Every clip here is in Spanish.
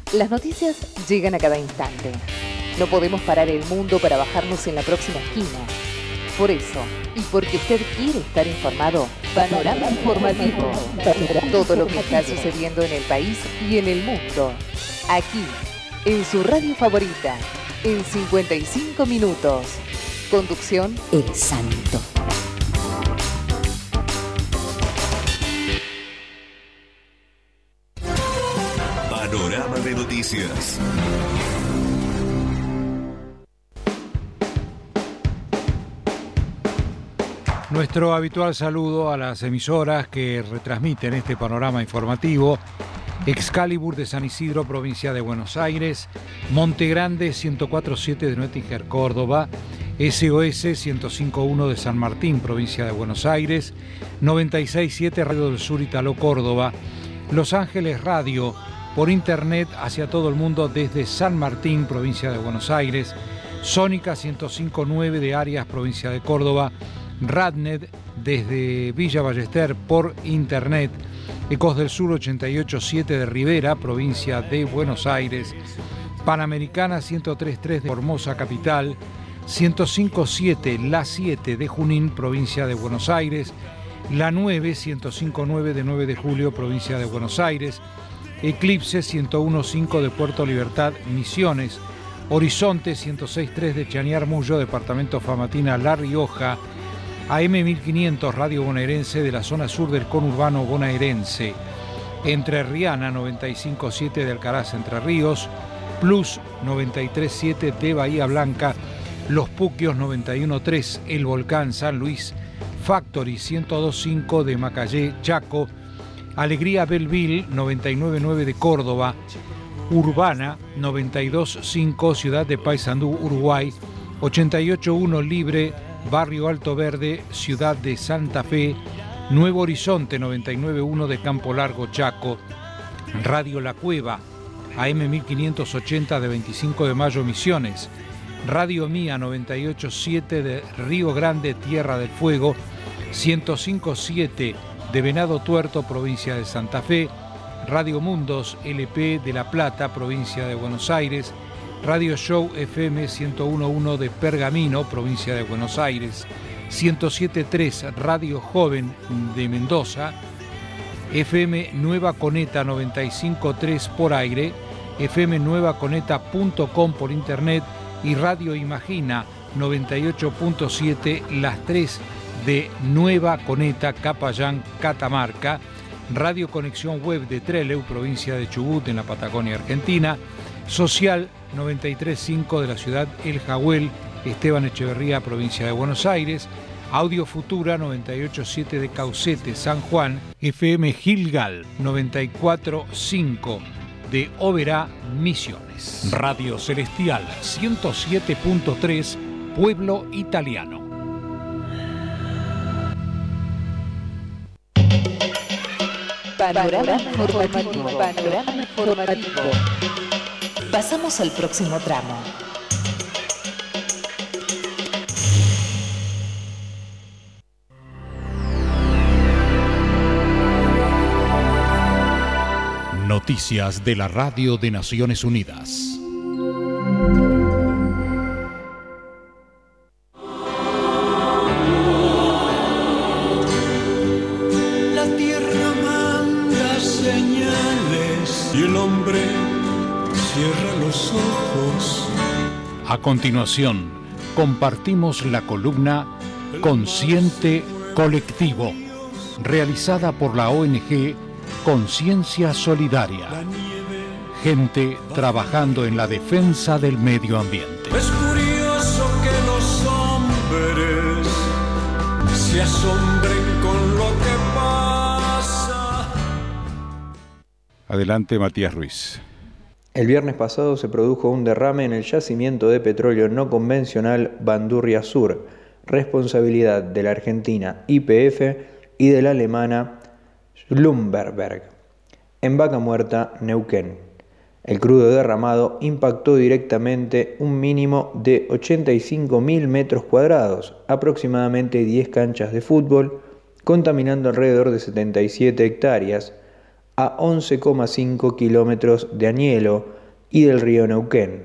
Las noticias llegan a cada instante. No podemos parar el mundo para bajarnos en la próxima esquina. Por eso, y porque usted quiere estar informado, Panorama Informativo. Todo lo que está sucediendo en el país y en el mundo. Aquí, en su radio favorita, en 55 minutos. Conducción, El Santo. Panorama de noticias. Nuestro habitual saludo a las emisoras que retransmiten este panorama informativo. Excalibur de San Isidro, provincia de Buenos Aires. Monte Grande 104.7 de Nöttinger, Córdoba. SOS 105.1 de San Martín, provincia de Buenos Aires. 96.7 Radio del Sur, Italo, Córdoba. Los Ángeles Radio, por internet hacia todo el mundo desde San Martín, provincia de Buenos Aires. Sónica 105.9 de Arias, provincia de Córdoba. Radnet desde Villa Ballester por internet. Ecos del Sur 88.7 de Rivera, provincia de Buenos Aires. Panamericana 103.3 de Formosa capital. 105.7 La 7 de Junín, provincia de Buenos Aires. La 9 105.9 de 9 de Julio, provincia de Buenos Aires. Eclipse 101.5 de Puerto Libertad, Misiones. Horizonte 106.3 de Chañar Mullo, departamento Famatina, La Rioja. AM 1500 Radio Bonaerense de la zona sur del conurbano bonaerense. Entrerriana 95.7 de Alcaraz, Entre Ríos. Plus 93.7 de Bahía Blanca. Los Puquios 91.3 El Volcán, San Luis. Factory 102.5 de Macayé, Chaco. Alegría Belleville 99.9 de Córdoba. Urbana 92.5 Ciudad de Paysandú, Uruguay. 88.1 Libre, Barrio Alto Verde, Ciudad de Santa Fe. Nuevo Horizonte 99.1 de Campo Largo, Chaco. Radio La Cueva, AM 1580 de 25 de Mayo, Misiones. Radio Mía 98.7 de Río Grande, Tierra del Fuego. 105.7 de Venado Tuerto, provincia de Santa Fe. Radio Mundos LP de La Plata, provincia de Buenos Aires. Radio Show FM 101.1 de Pergamino, provincia de Buenos Aires. 107.3 Radio Joven de Mendoza. FM Nueva Coneta 95.3 por aire. FM nuevaconeta.com por internet. Y Radio Imagina 98.7 Las 3 de Nueva Coneta, Capayán, Catamarca. Radio Conexión Web de Trelew, provincia de Chubut, en la Patagonia Argentina. Social 93.5 de la ciudad El Jagüel, Esteban Echeverría, provincia de Buenos Aires. Audio Futura 98.7 de Caucete, San Juan. FM Gilgal 94.5 de Oberá, Misiones. Radio Celestial 107.3 Pueblo Italiano. Panorama informativo. Panorama informativo. Pasamos al próximo tramo. Noticias de la Radio de Naciones Unidas. La tierra manda señales y el hombre cierra los ojos. A continuación, compartimos la columna Consciente Colectivo, realizada por la ONG Conciencia Solidaria. Gente trabajando en la defensa del medio ambiente. Es curioso que los hombres se asombren con lo que pasa. Adelante, Matías Ruiz. El viernes pasado se produjo un derrame en el yacimiento de petróleo no convencional Bandurria Sur, responsabilidad de la argentina YPF y de la alemana Schlumberger, en Vaca Muerta, Neuquén. El crudo derramado impactó directamente un mínimo de 85.000 metros cuadrados, aproximadamente 10 canchas de fútbol, contaminando alrededor de 77 hectáreas, a 11,5 kilómetros de Añelo, y del río Neuquén.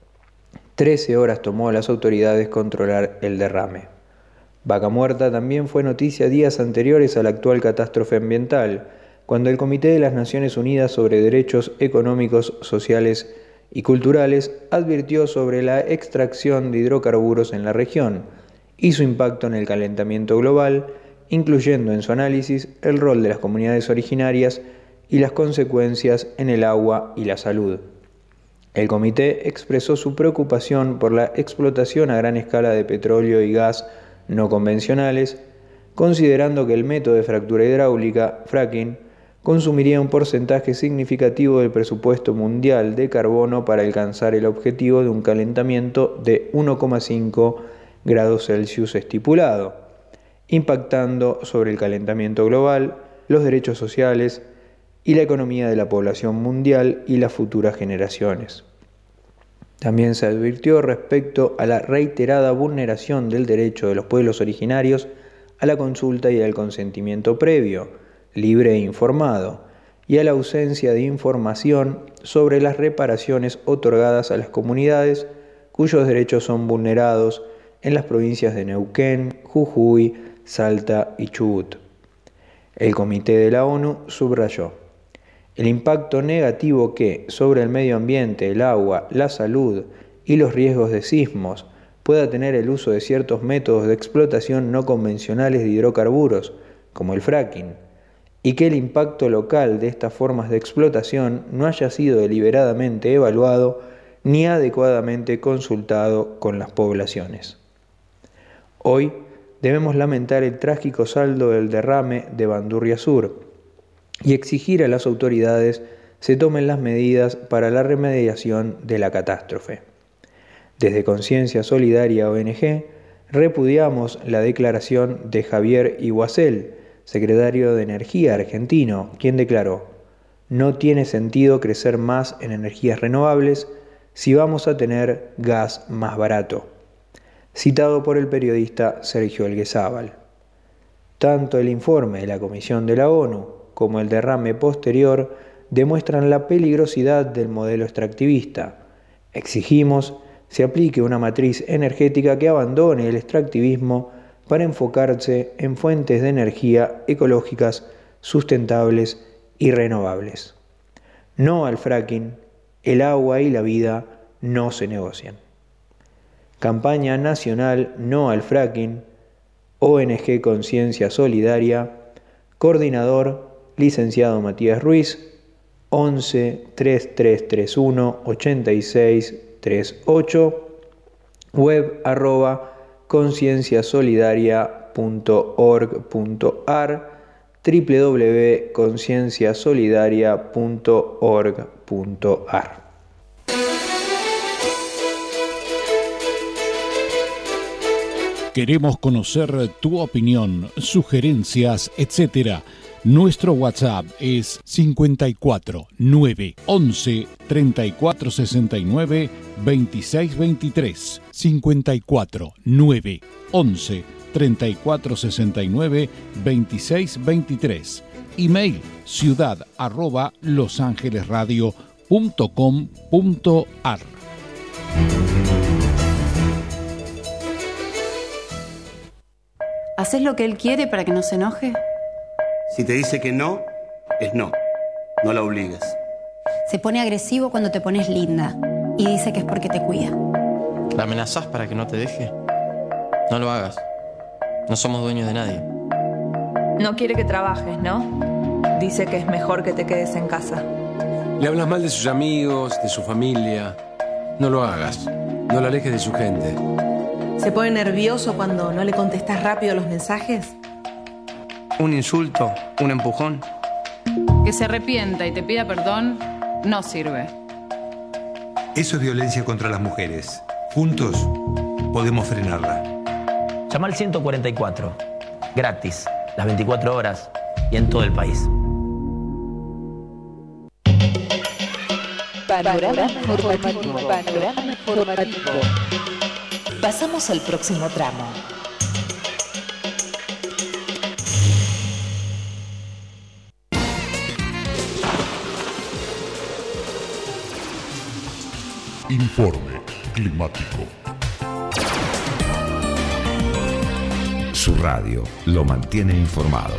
13 horas tomó a las autoridades controlar el derrame. Vaca Muerta también fue noticia días anteriores a la actual catástrofe ambiental, cuando el Comité de las Naciones Unidas sobre Derechos Económicos, Sociales y Culturales advirtió sobre la extracción de hidrocarburos en la región y su impacto en el calentamiento global, incluyendo en su análisis el rol de las comunidades originarias y las consecuencias en el agua y la salud. El comité expresó su preocupación por la explotación a gran escala de petróleo y gas no convencionales, considerando que el método de fractura hidráulica, fracking, consumiría un porcentaje significativo del presupuesto mundial de carbono para alcanzar el objetivo de un calentamiento de 1,5 grados Celsius estipulado, impactando sobre el calentamiento global, los derechos sociales y la economía de la población mundial y las futuras generaciones. También se advirtió respecto a la reiterada vulneración del derecho de los pueblos originarios a la consulta y al consentimiento previo, libre e informado, y a la ausencia de información sobre las reparaciones otorgadas a las comunidades cuyos derechos son vulnerados en las provincias de Neuquén, Jujuy, Salta y Chubut. El Comité de la ONU subrayó: el impacto negativo que, sobre el medio ambiente, el agua, la salud y los riesgos de sismos, pueda tener el uso de ciertos métodos de explotación no convencionales de hidrocarburos, como el fracking, y que el impacto local de estas formas de explotación no haya sido deliberadamente evaluado ni adecuadamente consultado con las poblaciones. Hoy debemos lamentar el trágico saldo del derrame de Bandurria Sur y exigir a las autoridades se tomen las medidas para la remediación de la catástrofe. Desde Conciencia Solidaria ONG repudiamos la declaración de Javier Iguacel, secretario de Energía argentino, quien declaró: no tiene sentido crecer más en energías renovables si vamos a tener gas más barato, citado por el periodista Sergio Elguezábal. Tanto el informe de la Comisión de la ONU como el derrame posterior demuestran la peligrosidad del modelo extractivista. Exigimos se aplique una matriz energética que abandone el extractivismo para enfocarse en fuentes de energía ecológicas, sustentables y renovables. No al fracking, el agua y la vida no se negocian. Campaña Nacional No al Fracking, ONG Conciencia Solidaria, coordinador licenciado Matías Ruiz, 11 3331 8638, web @concienciasolidaria.org.ar, www.concienciasolidaria.org.ar. Queremos conocer tu opinión, sugerencias, etc. Nuestro WhatsApp es 54 9 11 34 69 26 23. 54 9 11 34 69 26 23. Email ciudad@losangelesradio.com.ar. ¿Haces lo que él quiere para que no se enoje? Si te dice que no, es no. No la obligues. Se pone agresivo cuando te pones linda y dice que es porque te cuida. ¿La amenazás para que no te deje? No lo hagas. No somos dueños de nadie. No quiere que trabajes, ¿no? Dice que es mejor que te quedes en casa. Le hablas mal de sus amigos, de su familia. No lo hagas. No la alejes de su gente. ¿Se pone nervioso cuando no le contestas rápido los mensajes? Un insulto, un empujón. Que se arrepienta y te pida perdón no sirve. Eso es violencia contra las mujeres. Juntos podemos frenarla. Llama al 144. Gratis. Las 24 horas y en todo el país. Panorama informativo. Panorama informativo. Pasamos al próximo tramo. Informe climático. Su radio lo mantiene informado.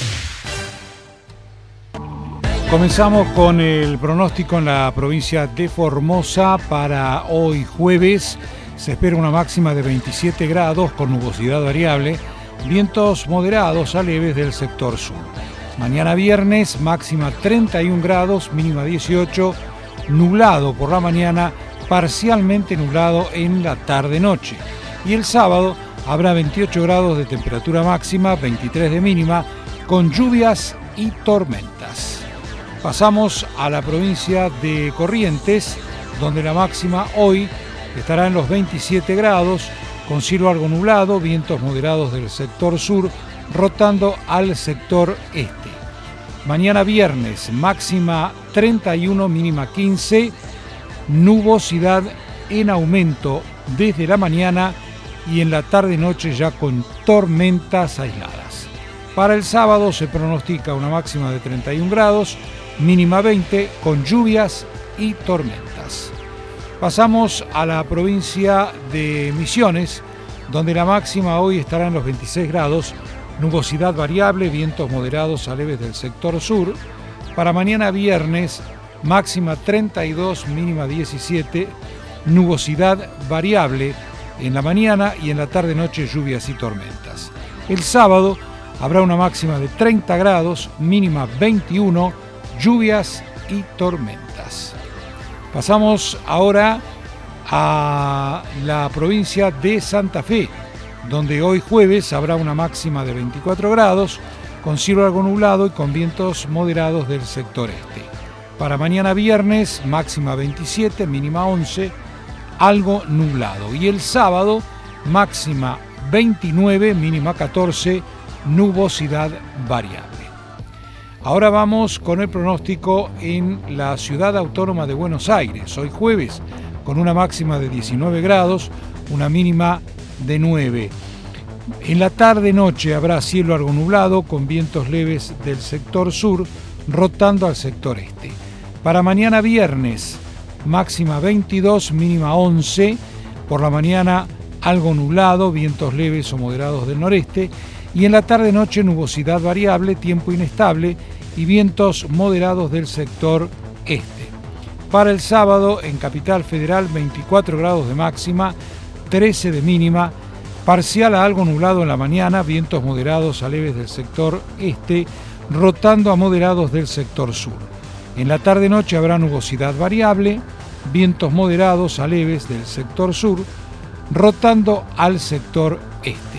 Comenzamos con el pronóstico en la provincia de Formosa para hoy jueves. Se espera una máxima de 27 grados con nubosidad variable, vientos moderados a leves del sector sur. Mañana viernes, máxima 31 grados, mínima 18, nublado por la mañana, parcialmente nublado en la tarde-noche. Y el sábado habrá 28 grados de temperatura máxima, 23 de mínima, con lluvias y tormentas. Pasamos a la provincia de Corrientes, donde la máxima hoy estará en los 27 grados, con cielo algo nublado, vientos moderados del sector sur, rotando al sector este. Mañana viernes, máxima 31, mínima 15, nubosidad en aumento desde la mañana y en la tarde-noche ya con tormentas aisladas. Para el sábado se pronostica una máxima de 31 grados, mínima 20, con lluvias y tormentas. Pasamos a la provincia de Misiones, donde la máxima hoy estará en los 26 grados, nubosidad variable, vientos moderados a leves del sector sur. Para mañana viernes, máxima 32, mínima 17, nubosidad variable en la mañana y en la tarde-noche lluvias y tormentas. El sábado habrá una máxima de 30 grados, mínima 21, lluvias y tormentas. Pasamos ahora a la provincia de Santa Fe, donde hoy jueves habrá una máxima de 24 grados, con cielo algo nublado y con vientos moderados del sector este. Para mañana viernes, máxima 27, mínima 11, algo nublado. Y el sábado, máxima 29, mínima 14, nubosidad variable. Ahora vamos con el pronóstico en la ciudad autónoma de Buenos Aires. Hoy jueves, con una máxima de 19 grados, una mínima de 9. En la tarde-noche habrá cielo algo nublado, con vientos leves del sector sur, rotando al sector este. Para mañana viernes, máxima 22, mínima 11. Por la mañana, algo nublado, vientos leves o moderados del noreste. Y en la tarde-noche nubosidad variable, tiempo inestable y vientos moderados del sector este. Para el sábado en Capital Federal 24 grados de máxima, 13 de mínima, parcial a algo nublado en la mañana, vientos moderados a leves del sector este, rotando a moderados del sector sur. En la tarde-noche habrá nubosidad variable, vientos moderados a leves del sector sur, rotando al sector este.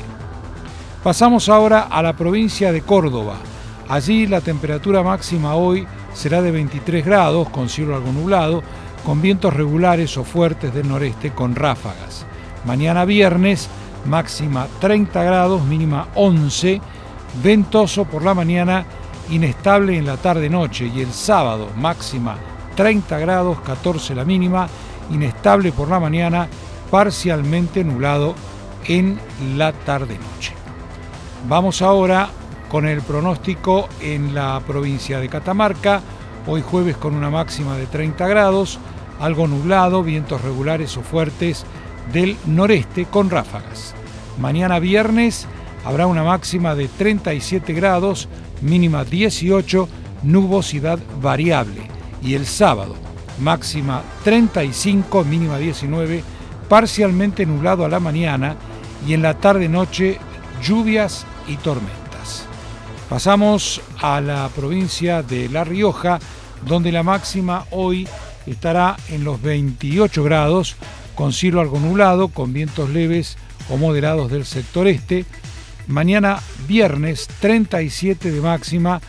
Pasamos ahora a la provincia de Córdoba. Allí la temperatura máxima hoy será de 23 grados, con cielo algo nublado, con vientos regulares o fuertes del noreste con ráfagas. Mañana viernes, máxima 30 grados, mínima 11, ventoso por la mañana, inestable en la tarde-noche. Y el sábado, máxima 30 grados, 14 la mínima, inestable por la mañana, parcialmente nublado en la tarde-noche. Vamos ahora con el pronóstico en la provincia de Catamarca. Hoy jueves con una máxima de 30 grados, algo nublado, vientos regulares o fuertes del noreste con ráfagas. Mañana viernes habrá una máxima de 37 grados, mínima 18, nubosidad variable. Y el sábado, máxima 35, mínima 19, parcialmente nublado a la mañana y en la tarde-noche lluvias y tormentas. Pasamos a la provincia de La Rioja, donde la máxima hoy estará en los 28 grados, con cielo algo nublado, con vientos leves o moderados del sector este. Mañana viernes 37 de máxima,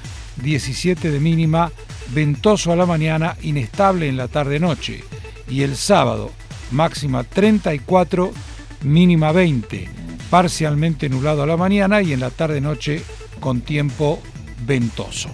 17 de mínima, ventoso a la mañana, inestable en la tarde-noche. Y el sábado, máxima 34, mínima 20. Parcialmente nublado a la mañana y en la tarde-noche con tiempo ventoso.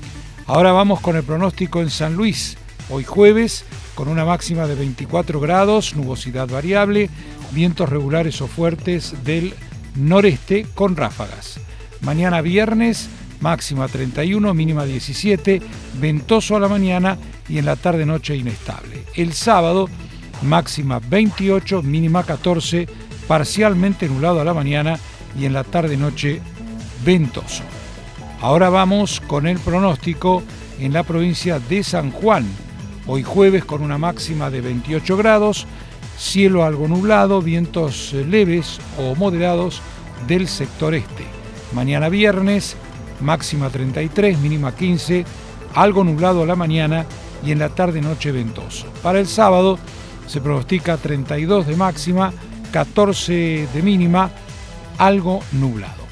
Ahora vamos con el pronóstico en San Luis. Hoy jueves con una máxima de 24 grados, nubosidad variable, vientos regulares o fuertes del noreste con ráfagas. Mañana viernes, máxima 31, mínima 17, ventoso a la mañana y en la tarde-noche inestable. El sábado, máxima 28, mínima 14, parcialmente nublado a la mañana y en la tarde-noche ventoso. Ahora vamos con el pronóstico en la provincia de San Juan. Hoy jueves con una máxima de 28 grados, cielo algo nublado, vientos leves o moderados del sector este. Mañana viernes, máxima 33, mínima 15, algo nublado a la mañana y en la tarde-noche ventoso. Para el sábado se pronostica 32 de máxima, 14 de mínima, algo nublado.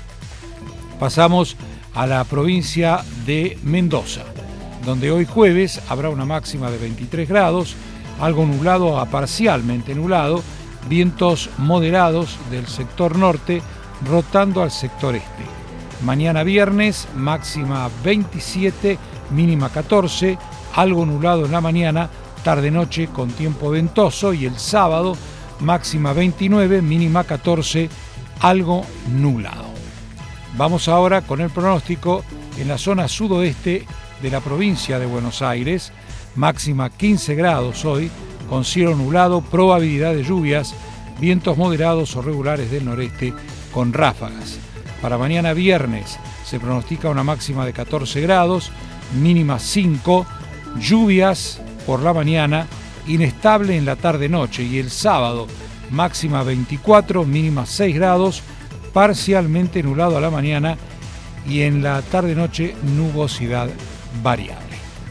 Pasamos a la provincia de Mendoza, donde hoy jueves habrá una máxima de 23 grados, algo nublado a parcialmente nublado, vientos moderados del sector norte rotando al sector este. Mañana viernes, máxima 27, mínima 14, algo nublado en la mañana, tarde-noche con tiempo ventoso, y el sábado, máxima 29, mínima 14, algo nublado. Vamos ahora con el pronóstico en la zona sudoeste de la provincia de Buenos Aires, máxima 15 grados hoy, con cielo nublado, probabilidad de lluvias, vientos moderados o regulares del noreste con ráfagas. Para mañana viernes se pronostica una máxima de 14 grados, mínima 5, lluvias por la mañana, inestable en la tarde-noche, y el sábado máxima 24, mínima 6 grados, parcialmente nublado a la mañana y en la tarde-noche nubosidad variable.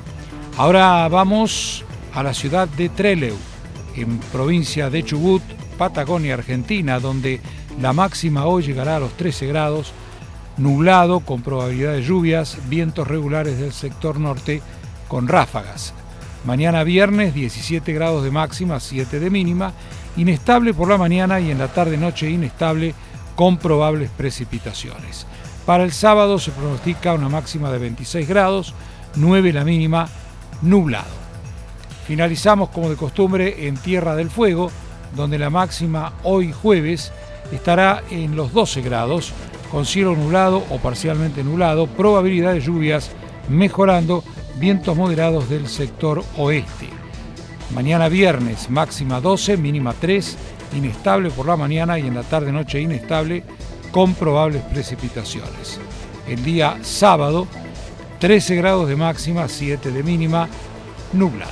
Ahora vamos a la ciudad de Trelew, en provincia de Chubut, Patagonia, Argentina, donde la máxima hoy llegará a los 13 grados, nublado con probabilidad de lluvias, vientos regulares del sector norte con ráfagas. Mañana viernes 17 grados de máxima, 7 de mínima, inestable por la mañana y en la tarde-noche inestable con probables precipitaciones. Para el sábado se pronostica una máxima de 26 grados, 9 la mínima, nublado. Finalizamos como de costumbre en Tierra del Fuego, donde la máxima hoy jueves estará en los 12 grados, con cielo nublado o parcialmente nublado, probabilidad de lluvias mejorando, vientos moderados del sector oeste. Mañana viernes máxima 12, mínima 3, inestable por la mañana y en la tarde-noche inestable con probables precipitaciones. El día sábado 13 grados de máxima, 7 de mínima, nublado.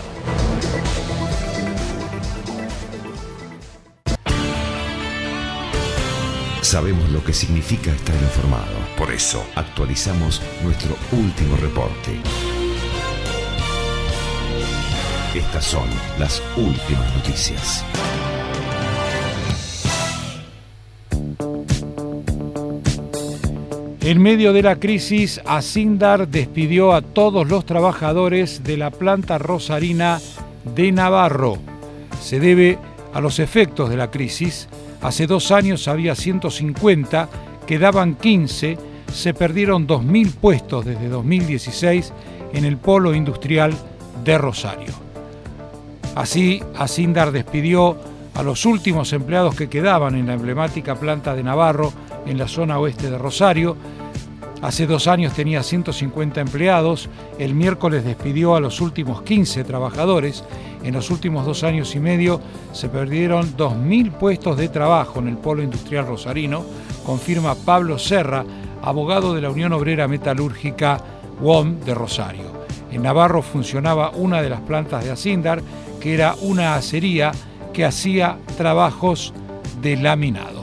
Sabemos lo que significa estar informado. Por eso actualizamos nuestro último reporte. Estas son las últimas noticias. En medio de la crisis, Asindar despidió a todos los trabajadores de la planta rosarina de Navarro. Se debe a los efectos de la crisis. Hace 2 años había 150, quedaban 15, se perdieron 2.000 puestos desde 2016 en el polo industrial de Rosario. Así, Asindar despidió a los últimos empleados que quedaban en la emblemática planta de Navarro en la zona oeste de Rosario. Hace 2 años tenía 150 empleados, el miércoles despidió a los últimos 15 trabajadores. En los últimos 2 años y medio se perdieron 2.000 puestos de trabajo en el polo industrial rosarino, confirma Pablo Serra, abogado de la Unión Obrera Metalúrgica UOM de Rosario. En Navarro funcionaba una de las plantas de Asindar, que era una acería que hacía trabajos de laminado.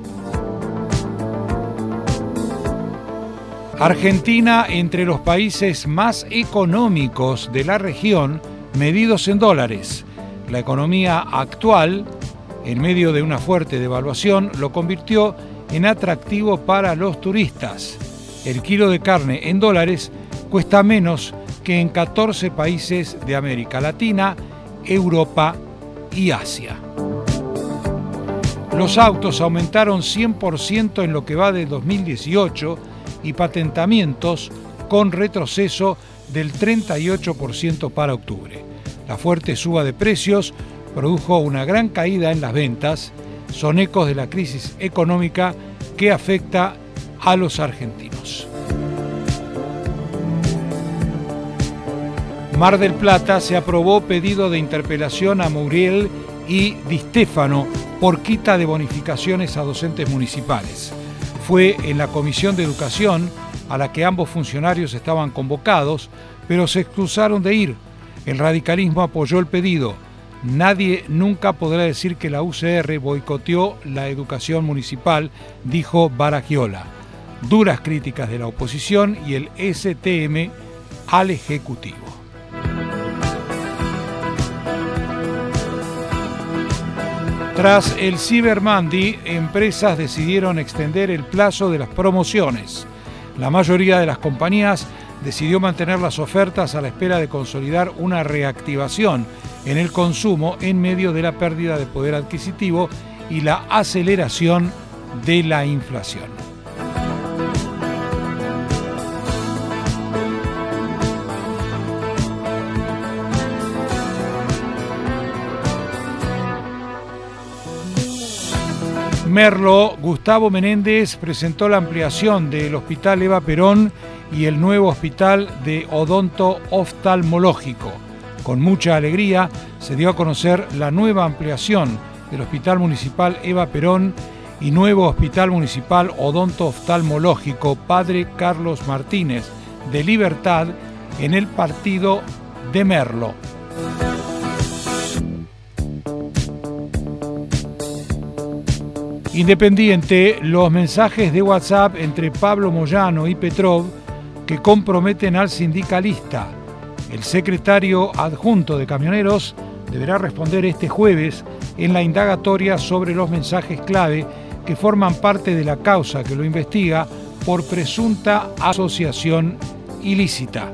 Argentina, entre los países más económicos de la región, medidos en dólares. La economía actual, en medio de una fuerte devaluación, lo convirtió en atractivo para los turistas. El kilo de carne en dólares cuesta menos que en 14 países de América Latina, Europa y Asia. Los autos aumentaron 100% en lo que va de 2018 y patentamientos con retroceso del 38% para octubre. La fuerte suba de precios produjo una gran caída en las ventas, son ecos de la crisis económica que afecta a los argentinos. Mar del Plata se aprobó pedido de interpelación a Muriel y Di Stéfano por quita de bonificaciones a docentes municipales. Fue en la Comisión de Educación a la que ambos funcionarios estaban convocados, pero se excusaron de ir. El radicalismo apoyó el pedido. Nadie nunca podrá decir que la UCR boicoteó la educación municipal, dijo Baragiola. Duras críticas de la oposición y el STM al Ejecutivo. Tras el Cyber Monday, empresas decidieron extender el plazo de las promociones. La mayoría de las compañías decidió mantener las ofertas a la espera de consolidar una reactivación en el consumo en medio de la pérdida de poder adquisitivo y la aceleración de la inflación. Merlo, Gustavo Menéndez presentó la ampliación del Hospital Eva Perón y el nuevo Hospital de Odonto Oftalmológico. Con mucha alegría se dio a conocer la nueva ampliación del Hospital Municipal Eva Perón y nuevo Hospital Municipal Odonto Oftalmológico Padre Carlos Martínez de Libertad en el partido de Merlo. Independiente, los mensajes de WhatsApp entre Pablo Moyano y Petrov que comprometen al sindicalista. El secretario adjunto de Camioneros deberá responder este jueves en la indagatoria sobre los mensajes clave que forman parte de la causa que lo investiga por presunta asociación ilícita.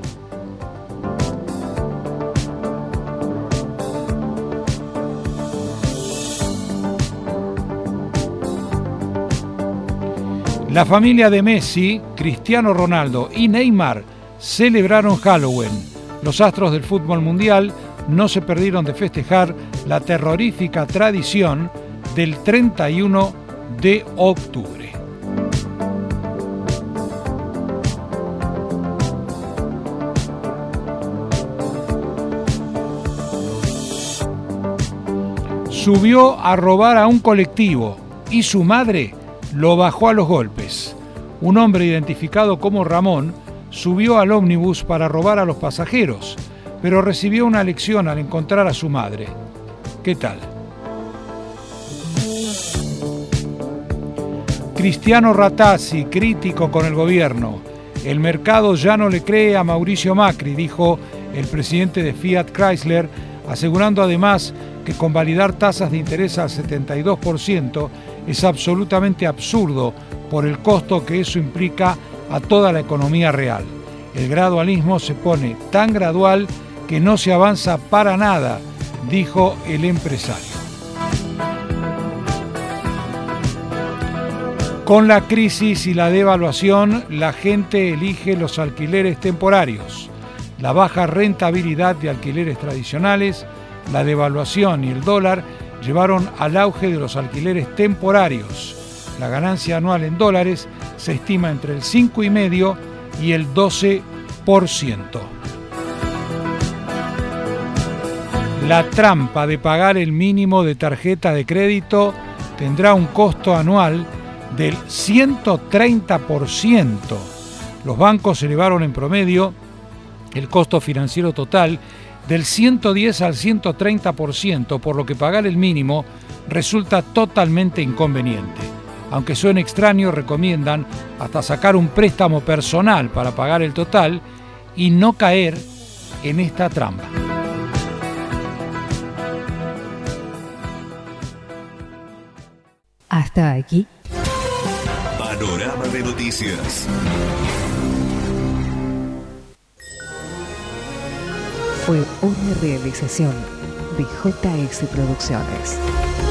La familia de Messi, Cristiano Ronaldo y Neymar celebraron Halloween. Los astros del fútbol mundial no se perdieron de festejar la terrorífica tradición del 31 de octubre. Subió a robar a un colectivo y su madre lo bajó a los golpes. Un hombre identificado como Ramón subió al ómnibus para robar a los pasajeros, pero recibió una lección al encontrar a su madre. ¿Qué tal? Cristiano Ratazzi, crítico con el gobierno. El mercado ya no le cree a Mauricio Macri, dijo el presidente de Fiat Chrysler, asegurando además que convalidar tasas de interés al 72% es absolutamente absurdo por el costo que eso implica a toda la economía real. El gradualismo se pone tan gradual que no se avanza para nada, dijo el empresario. Con la crisis y la devaluación, la gente elige los alquileres temporarios. La baja rentabilidad de alquileres tradicionales, la devaluación y el dólar llevaron al auge de los alquileres temporarios. La ganancia anual en dólares se estima entre el 5,5% y el 12%. La trampa de pagar el mínimo de tarjeta de crédito tendrá un costo anual del 130%. Los bancos elevaron en promedio el costo financiero total del 110 al 130%, por lo que pagar el mínimo resulta totalmente inconveniente. Aunque suene extraño, recomiendan hasta sacar un préstamo personal para pagar el total y no caer en esta trampa. Hasta aquí. Panorama de noticias. Fue una realización de JS Producciones.